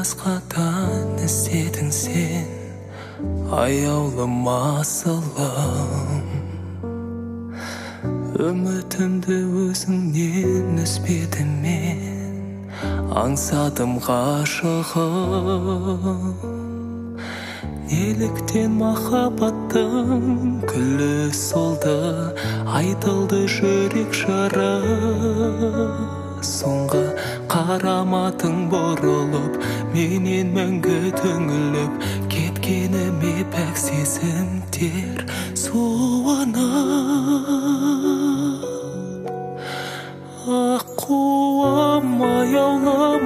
басқадан іздедің сен, аяулым асылым. Үмітімді өзіңнен үзбедім мен, аңсадым ғашығым. Неліктен махаббаттың күлі солды, айтылды жүрек жары. Соңғы қараматың бұрылып, менен мәңгі түңіліп, кеткеніме пәк сезімдер суынып. Аққуым аяулым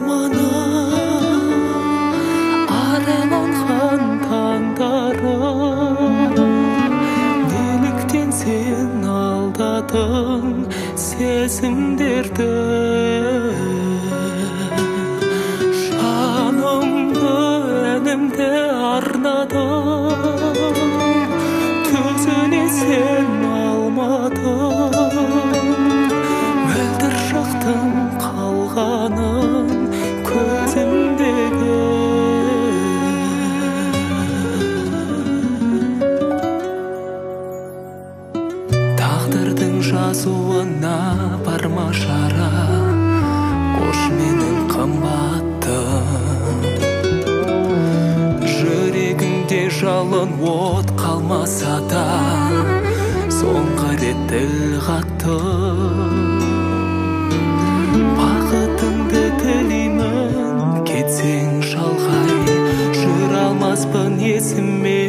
арманым, араланған таңдарым, неліктен сен алдадың сезімдерді. Жанымды, әнімді арнадым, төзіне сен алмадың. Мөлдір шақтың қалғанын көзімдегі. Тағдырдың жазуына барма жара, қош менің қымбаттым. Жүрегіңде жалын от қалмаса да, соңғы рет тіл қаттым. Бақытыңды тілеймін, кетсең шалғай, жүре алмаспын есіме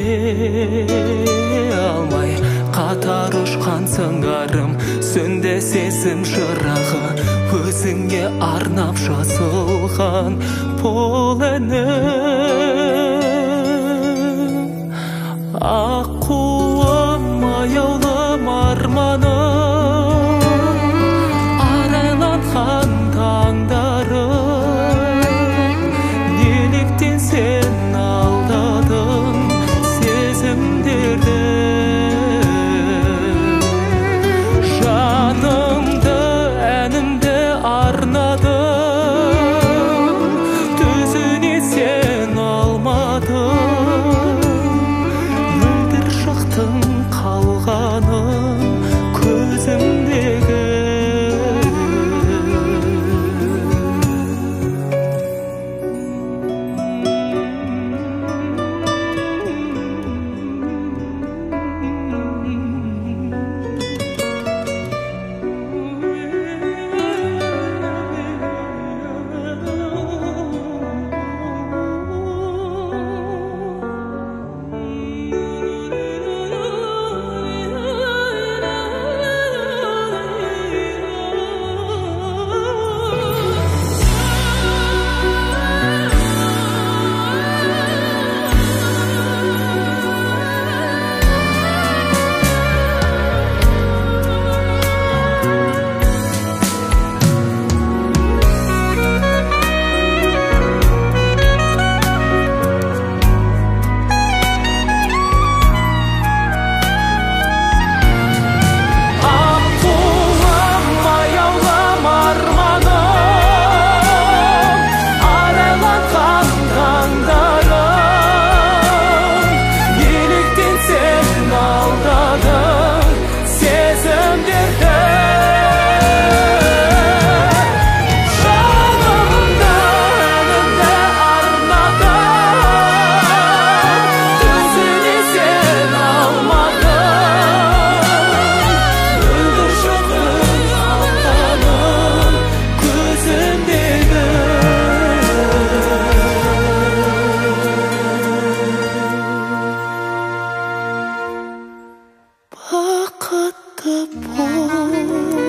алмай. Қатар ұшқан сыңарым, сөнді сезім шырағы, өзіңе арнап жазылған бұл әнім. Аққуым аяулым арманым, арайланған таңдарым, неліктен сен алдадың сезімдерді. Жанымды, әнімді арнадым, төзіне сен алмадың. Мөлдір шақтың қалғанын көзімдегі. Бақытты бол.